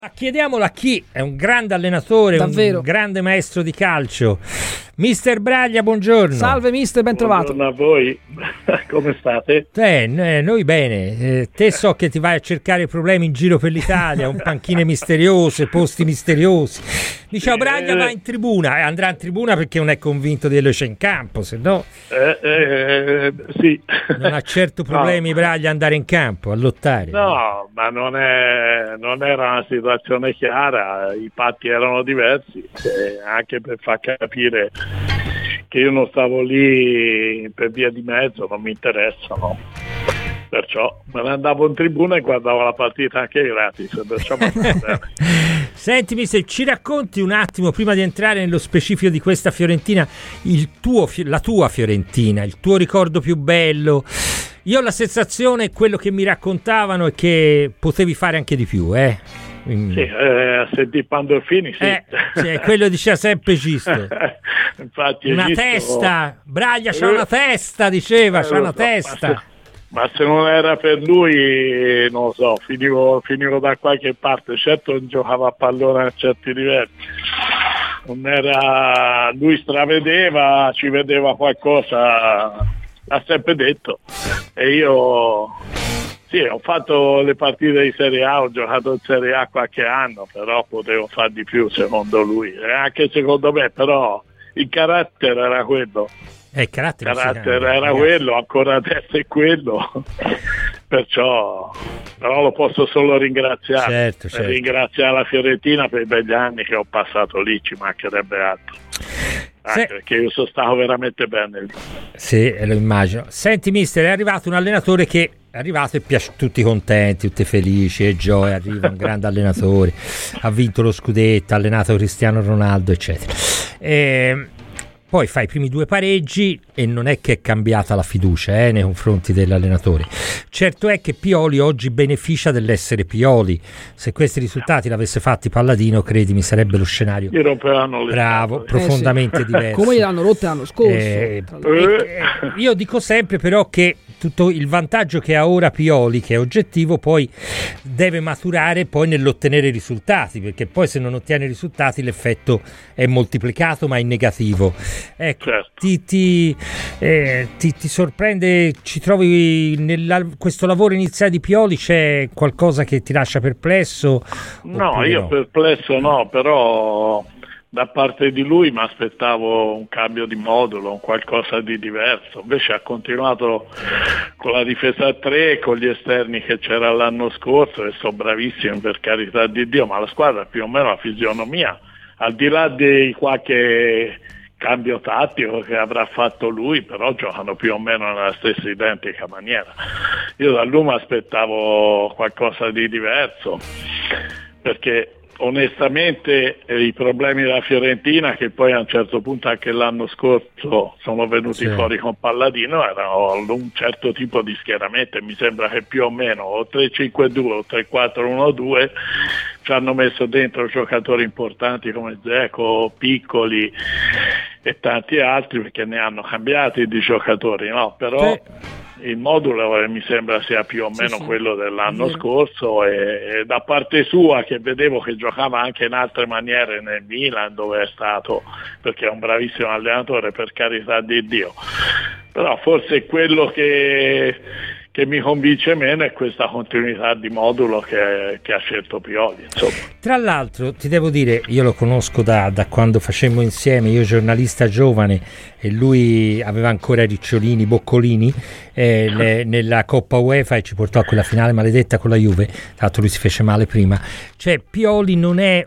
Chiediamolo a chi è un grande allenatore, davvero, un grande maestro di calcio, Mister Braglia, buongiorno. Salve mister, ben trovato. Buongiorno a voi, come state? Noi bene, te so che ti vai a cercare problemi in giro per l'Italia, un panchine misteriose, posti misteriosi. Diciamo Braglia va in tribuna, andrà in tribuna perché non è convinto di Eloce in campo, se no sì. Non ha certo problemi Braglia andare in campo, a lottare. No, ma non era una situazione chiara, i patti erano diversi, anche per far capire che io non stavo lì per via di mezzo, non mi interessano. Perciò me ne andavo in tribuna e guardavo la partita anche gratis. Perciò Senti mister, ci racconti un attimo, prima di entrare nello specifico di questa Fiorentina, la tua Fiorentina, il tuo ricordo più bello? Io ho la sensazione, quello che mi raccontavano, è che potevi fare anche di più, Sì, a sentire Pandolfini, sì. Cioè, quello diceva sempre Gisto. Infatti, una Gisto... testa, Braglia c'ha una testa, diceva, c'ha una testa. Ma se non era per lui, non lo so, finivo da qualche parte. Certo non giocava a pallone a certi livelli. Non era... Lui stravedeva, ci vedeva qualcosa, l'ha sempre detto. E io... Sì, ho fatto le partite di Serie A, ho giocato in Serie A qualche anno, però potevo fare di più secondo lui. E anche secondo me, però il carattere era quello. Il carattere era quello, ancora adesso è quello, però lo posso solo ringraziare. Certo. Ringraziare la Fiorentina per i begli anni che ho passato lì, ci mancherebbe altro. Anche perché io sono stato veramente bene lì. Sì, lo immagino. Senti mister, è arrivato un allenatore che è arrivato e piace, tutti contenti, tutti felici, e Gioia arriva un grande allenatore, ha vinto lo scudetto, ha allenato Cristiano Ronaldo, eccetera. Poi fa i primi 2 pareggi e non è che è cambiata la fiducia nei confronti dell'allenatore. Certo è che Pioli oggi beneficia dell'essere Pioli. Se questi risultati l'avesse fatti Palladino, credimi, sarebbe lo scenario profondamente diverso. Come gliel'hanno rotte l'anno scorso. Io dico sempre però che tutto il vantaggio che ha ora Pioli, che è oggettivo, poi deve maturare poi nell'ottenere i risultati, perché poi se non ottiene i risultati l'effetto è moltiplicato ma in negativo. Ecco, certo. ti sorprende, ci trovi questo lavoro iniziale di Pioli, c'è qualcosa che ti lascia perplesso? No, io perplesso no, però da parte di lui mi aspettavo un cambio di modulo, un qualcosa di diverso. Invece ha continuato con la difesa a 3, con gli esterni che c'era l'anno scorso, e sono bravissimi per carità di Dio, ma la squadra più o meno la fisionomia, al di là di qualche cambio tattico che avrà fatto lui, però giocano più o meno nella stessa identica maniera. Io da lui mi aspettavo qualcosa di diverso, perché onestamente i problemi della Fiorentina, che poi a un certo punto anche l'anno scorso sono venuti fuori con Palladino, erano un certo tipo di schieramento, e mi sembra che più o meno o 3-5-2 o 3-4-1-2 ci hanno messo dentro giocatori importanti come Dzeko, Piccoli e tanti altri, perché ne hanno cambiati di giocatori, no? Però il modulo mi sembra sia più o meno quello dell'anno scorso, e da parte sua, che vedevo che giocava anche in altre maniere nel Milan, dove è stato, perché è un bravissimo allenatore, per carità di Dio, però forse quello che mi convince meno è questa continuità di modulo che ha scelto Pioli, insomma. Tra l'altro ti devo dire, io lo conosco da quando facemmo insieme, io giornalista giovane e lui aveva ancora Ricciolini, Boccolini nella Coppa UEFA, e ci portò a quella finale maledetta con la Juve. Tra l'altro lui si fece male prima. Cioè Pioli non è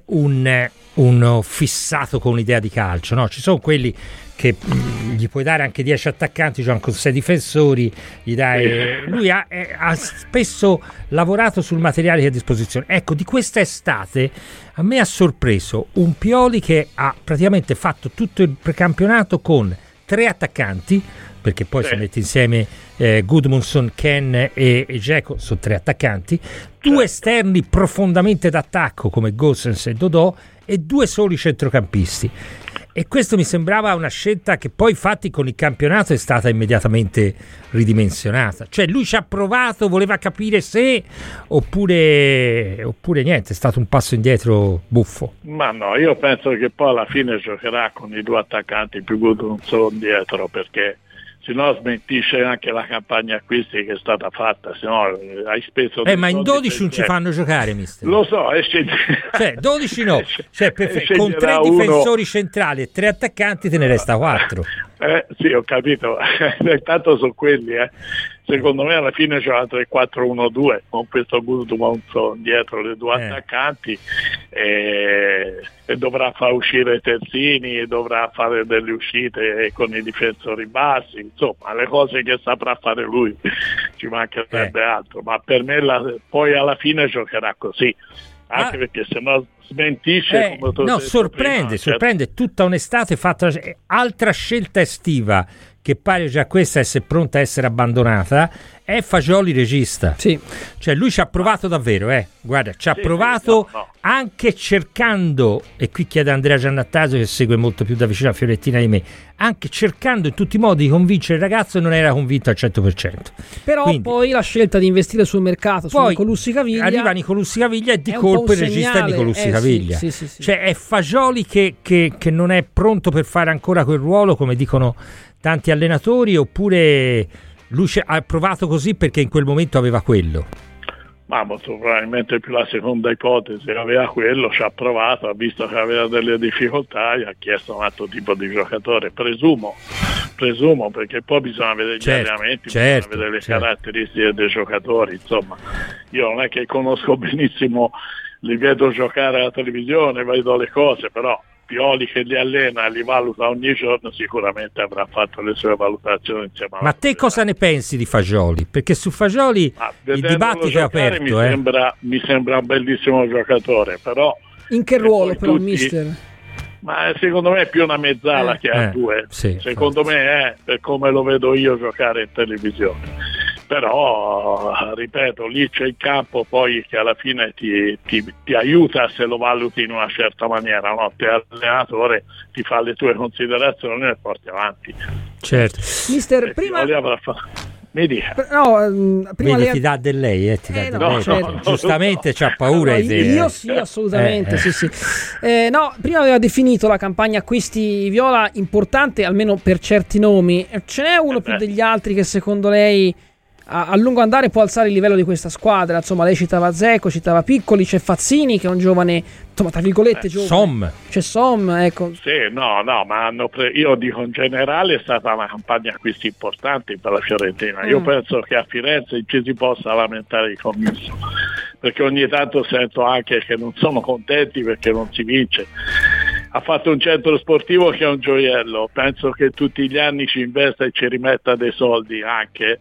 un fissato con un'idea di calcio, no? Ci sono quelli che gli puoi dare anche 10 attaccanti, giocano con 6 difensori, gli dai. Lui ha spesso lavorato sul materiale che ha a disposizione. Ecco, di questa estate a me ha sorpreso un Pioli che ha praticamente fatto tutto il precampionato con 3 attaccanti, perché poi se metti insieme Gudmundsson, Ken e Dzeko sono 3 attaccanti, 2 esterni profondamente d'attacco come Gosens e Dodò, e 2 soli centrocampisti. E questo mi sembrava una scelta che poi infatti con il campionato è stata immediatamente ridimensionata. Cioè lui ci ha provato, voleva capire se oppure niente, è stato un passo indietro buffo. Ma no, io penso che poi alla fine giocherà con i 2 attaccanti più un solo dietro, perché se no smentisce anche la campagna acquisti che è stata fatta, se no hai speso ma in 12 non ci fanno giocare, mister. Lo so, cioè 12 no, cioè, con 3 difensori centrali e 3 attaccanti te ne resta 4. Sì, ho capito, intanto sono quelli, secondo me alla fine c'è la 3-4-1-2 con questo Gudmundsson dietro le 2 attaccanti e dovrà far uscire Terzini, dovrà fare delle uscite con i difensori bassi, insomma le cose che saprà fare lui, ci mancherebbe altro, ma per me poi alla fine giocherà così, anche perché se no smentisce come no, sorprende tutta un'estate fatta, altra scelta estiva che pare già questa essere pronta a essere abbandonata è Fagioli regista. Sì. Cioè lui ci ha provato davvero, guarda, ci ha provato anche cercando, e qui chiede Andrea Giannattasio che segue molto più da vicino la Fiorentina di me, anche cercando in tutti i modi di convincere il ragazzo e non era convinto al 100%. Però quindi, poi la scelta di investire sul mercato su Nicolussi Caviglia, arriva Nicolussi Caviglia e di colpo il regista è Nicolussi Caviglia. Sì. Cioè è Fagioli che non è pronto per fare ancora quel ruolo, come dicono tanti allenatori, oppure lui ha provato così perché in quel momento aveva quello? Ma molto probabilmente più la seconda ipotesi, aveva quello, ci ha provato, ha visto che aveva delle difficoltà e ha chiesto un altro tipo di giocatore, presumo, perché poi bisogna vedere gli allenamenti, bisogna vedere le caratteristiche dei giocatori, insomma io non è che conosco benissimo, li vedo giocare alla televisione, vedo le cose, però Pioli che li allena, li valuta ogni giorno, sicuramente avrà fatto le sue valutazioni insieme a Ma te cosa ne pensi di Fagioli? Perché su Fagioli il dibattito è aperto. Mi sembra un bellissimo giocatore, però in che ruolo però mister? Ma secondo me è più una mezzala che a 2, secondo me è per come lo vedo io giocare in televisione. Però ripeto, lì c'è il campo poi che alla fine ti aiuta se lo valuti in una certa maniera, no? Te allenatore ti fa le tue considerazioni e porti avanti. Certo. Mister, prima mi dica. Prima ti dà del lei, giustamente c'ha paura di te. Io sì, assolutamente, sì. Prima aveva definito la campagna acquisti viola importante, almeno per certi nomi. Ce n'è uno più degli altri che secondo lei a lungo andare può alzare il livello di questa squadra? Insomma, lei citava Dzeko, citava Piccoli, c'è Fazzini che è un giovane, insomma, tra virgolette giovane. C'è Som, ecco. Sì, ma io dico in generale è stata una campagna acquisti importante per la Fiorentina. Io penso che a Firenze ci si possa lamentare il commesso, perché ogni tanto sento anche che non sono contenti perché non si vince. Ha fatto un centro sportivo che è un gioiello, penso che tutti gli anni ci investa e ci rimetta dei soldi anche,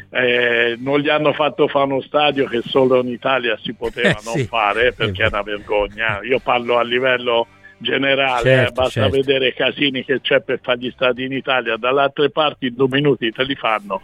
non gli hanno fatto fare uno stadio che solo in Italia si poteva non fare perché è una vergogna, io parlo a livello generale, basta vedere i casini che c'è per fare gli stadi in Italia, dalle altre parti in 2 minuti te li fanno,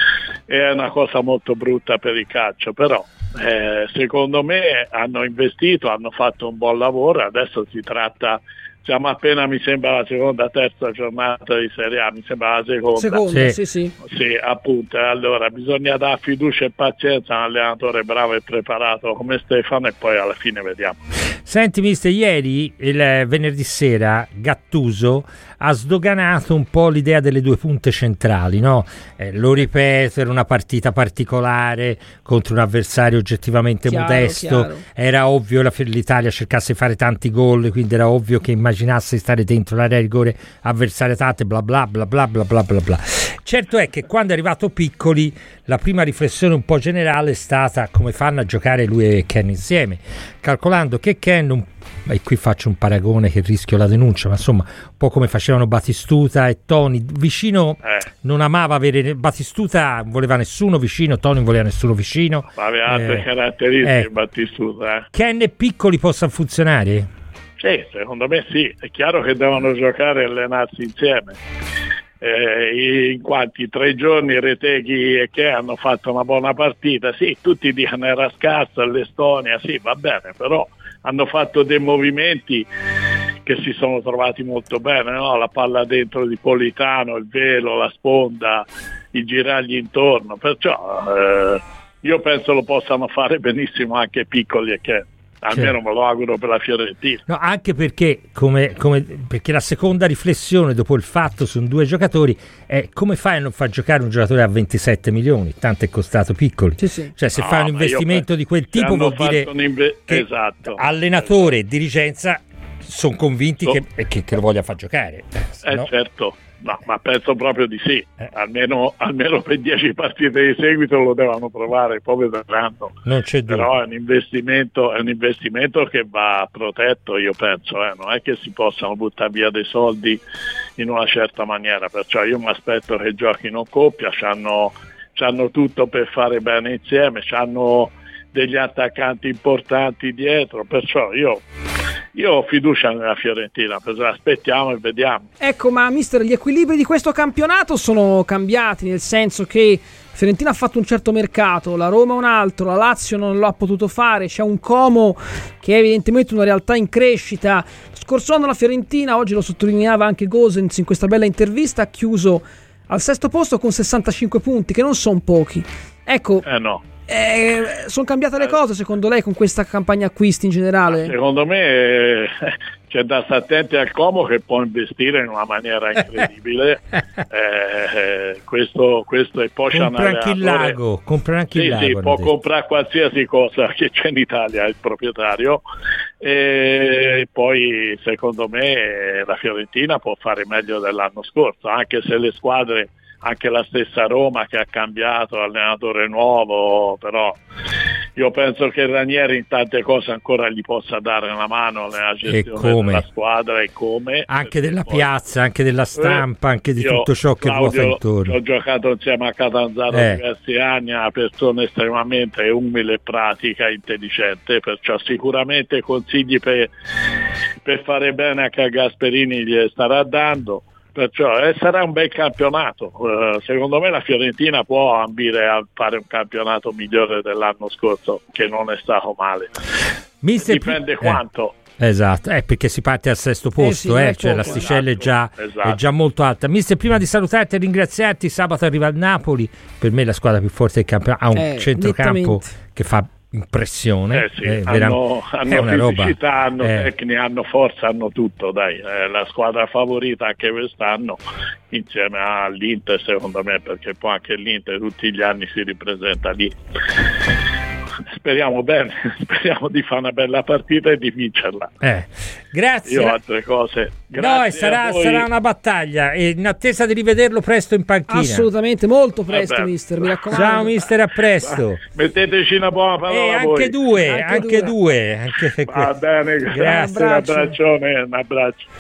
è una cosa molto brutta per il calcio, però secondo me hanno investito, hanno fatto un buon lavoro, adesso si tratta, siamo appena, mi sembra, la seconda, terza giornata di Serie A, mi sembra la seconda. Sì, appunto, allora bisogna dare fiducia e pazienza a un allenatore bravo e preparato come Stefano e poi alla fine vediamo. Senti mister, ieri, il venerdì sera, Gattuso ha sdoganato un po' l'idea delle 2 punte centrali, no? Lo ripeto, era una partita particolare contro un avversario oggettivamente modesto, era ovvio che l'Italia cercasse di fare tanti gol, quindi era ovvio che immaginasse di stare dentro l'area di rigore avversaria tante, bla bla bla bla bla bla bla bla. Certo è che quando è arrivato Piccoli la prima riflessione un po' generale è stata come fanno a giocare lui e Ken insieme, calcolando che Ken, e qui faccio un paragone che rischio la denuncia, ma insomma un po' come facevano Batistuta e Toni vicino, non amava avere Batistuta, voleva nessuno vicino, Toni non voleva nessuno vicino, aveva altre caratteristiche Batistuta. Ken e Piccoli possano funzionare? Sì, secondo me sì, è chiaro che devono giocare e allenarsi insieme. In quanti 3 giorni Reteghi e che hanno fatto una buona partita, sì, tutti dicono era scarsa l'Estonia, sì, va bene, però hanno fatto dei movimenti che si sono trovati molto bene, no? La palla dentro di Politano, il velo, la sponda, i giragli intorno, perciò io penso lo possano fare benissimo anche piccoli, e che almeno me lo auguro per la Fiorentina. No, anche perché perché la seconda riflessione dopo il fatto sono due giocatori è: come fai a non far giocare un giocatore a 27 milioni? Tanto è costato Piccoli. Sì. Cioè, se fai un investimento di quel tipo vuol dire che esatto, allenatore e dirigenza sono convinti che lo voglia far giocare. No? Certo. No, ma penso proprio di sì, almeno per 10 partite di seguito lo devono provare, poi vedranno. Non c'è dubbio. Però è un investimento che va protetto, io penso, non è che si possano buttare via dei soldi in una certa maniera, perciò io mi aspetto che giochino coppia, c'hanno tutto per fare bene insieme, c'hanno degli attaccanti importanti dietro, perciò io ho fiducia nella Fiorentina, aspettiamo e vediamo. Ecco, ma mister, gli equilibri di questo campionato sono cambiati, nel senso che Fiorentina ha fatto un certo mercato, la Roma un altro, la Lazio non lo ha potuto fare, c'è un Como che è evidentemente una realtà in crescita. Scorso anno la Fiorentina, oggi lo sottolineava anche Gosens in questa bella intervista, ha chiuso al 6° posto con 65 punti, che non sono pochi. Ecco, no. Sono cambiate le cose secondo lei con questa campagna acquisti in generale? Secondo me c'è da stare attenti al Como, che può investire in una maniera incredibile. Questo e poi compra anche il lago, sì, può comprare qualsiasi cosa che c'è in Italia il proprietario, e poi secondo me la Fiorentina può fare meglio dell'anno scorso, anche se le squadre, anche la stessa Roma che ha cambiato allenatore nuovo, però io penso che Ranieri in tante cose ancora gli possa dare una mano nella gestione della squadra, e come anche della piazza, anche della stampa, anche di tutto ciò che ruota intorno. Ho giocato insieme a Catanzaro diversi anni, è una persona estremamente umile, pratica, intelligente, perciò sicuramente consigli per fare bene anche a Gasperini gli starà dando. Perciò sarà un bel campionato, secondo me la Fiorentina può ambire a fare un campionato migliore dell'anno scorso, che non è stato male. Dipende quanto. Esatto, perché si parte al 6° posto, cioè l'asticella è già molto alta. Mister, prima di salutarti e ringraziarti, sabato arriva il Napoli, per me la squadra più forte del campionato, ha un centrocampo che fa impressione, hanno una fisicità, roba, hanno tecnica, hanno forza, hanno tutto, la squadra favorita anche quest'anno insieme all'Inter, secondo me, perché poi anche l'Inter tutti gli anni si ripresenta lì. Speriamo bene, speriamo di fare una bella partita e di vincerla. Grazie. Io altre cose. Grazie. No, sarà una battaglia, e in attesa di rivederlo presto in panchina. Assolutamente, molto presto, mister, mi raccomando. Ciao mister, a presto. Metteteci una buona parola anche voi. Anche due. Va bene, grazie, un abbraccio.